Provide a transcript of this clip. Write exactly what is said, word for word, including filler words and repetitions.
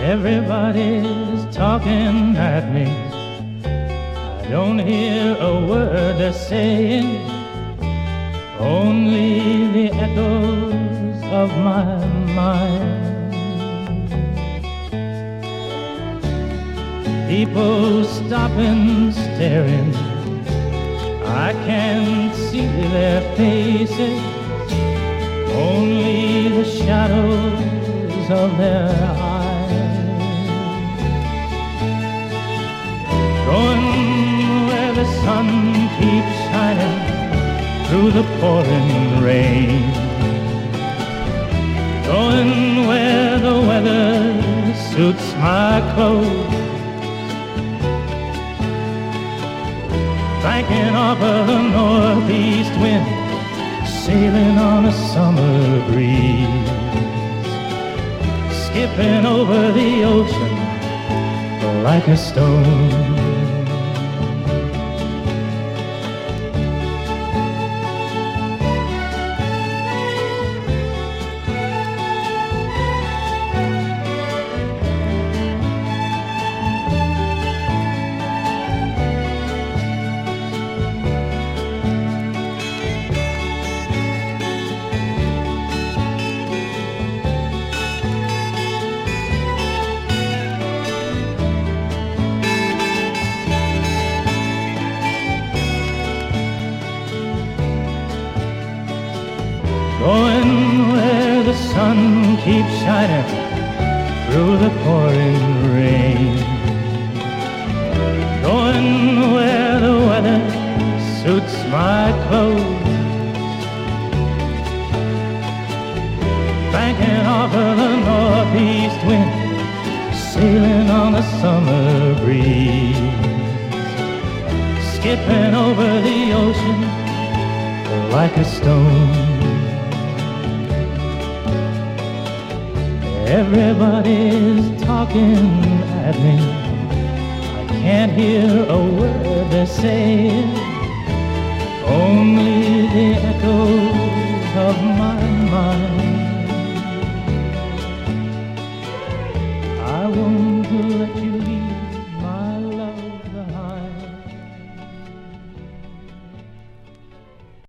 Everybody's talking at me. I don't hear a word they're saying, only the echoes of my mind. People stopping, staring, I can't see their faces, only the shadows of their eyes. Going where the sun keeps shining through the pouring rain, going where the weather suits my clothes, banking off of the northeast wind, sailing on a summer breeze, skipping over the ocean like a stone. Going where the sun keeps shining through the pouring rain, going where the weather suits my clothes, banking off of the northeast wind, sailing on a summer breeze, skipping over the ocean like a stone. Everybody's talking at me. I can't hear a word they're saying, only the echoes of my